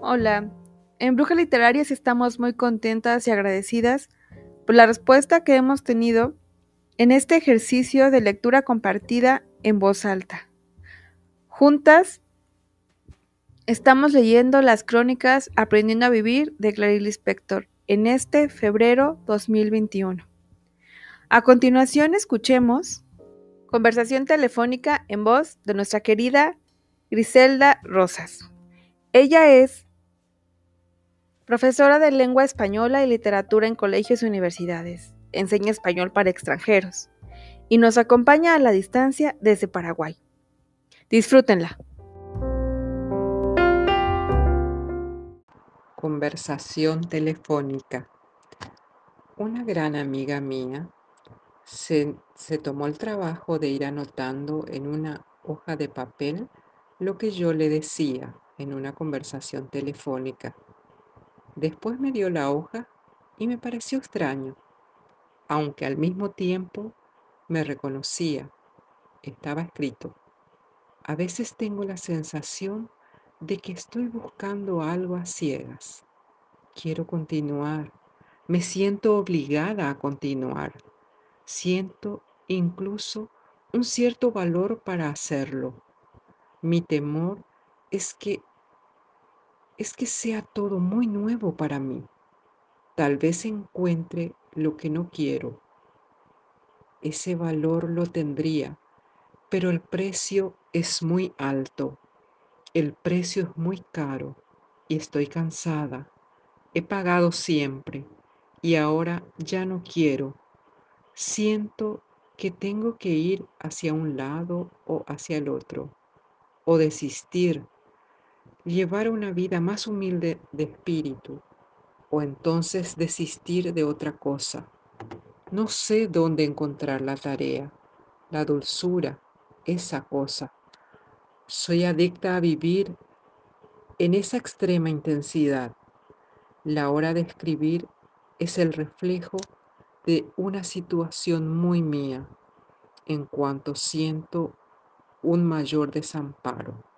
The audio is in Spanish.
Hola, en Brujas Literarias estamos muy contentas y agradecidas por la respuesta que hemos tenido en este ejercicio de lectura compartida en voz alta. Juntas estamos leyendo las crónicas Aprendiendo a Vivir de Clarice Lispector en este febrero 2021. A continuación escuchemos conversación telefónica en voz de nuestra querida Griselda Rosas. Ella es profesora de lengua española y literatura en colegios y universidades. Enseña español para extranjeros y nos acompaña a la distancia desde Paraguay. Disfrútenla. Conversación telefónica. Una gran amiga mía se tomó el trabajo de ir anotando en una hoja de papel lo que yo le decía en una conversación telefónica. Después me dio la hoja y me pareció extraño, aunque al mismo tiempo me reconocía. Estaba escrito: a veces tengo la sensación de que estoy buscando algo a ciegas. Quiero continuar. Me siento obligada a continuar. Siento incluso un cierto valor para hacerlo. Mi temor es que sea todo muy nuevo para mí. Tal vez encuentre lo que no quiero. Ese valor lo tendría, pero el precio es muy alto. El precio es muy caro y estoy cansada. He pagado siempre y ahora ya no quiero. Siento que tengo que ir hacia un lado o hacia el otro, o desistir, llevar una vida más humilde de espíritu, o entonces desistir de otra cosa. No sé dónde encontrar la tarea, la dulzura, esa cosa. Soy adicta a vivir en esa extrema intensidad. La hora de escribir es el reflejo de una situación muy mía, en cuanto siento un mayor desamparo.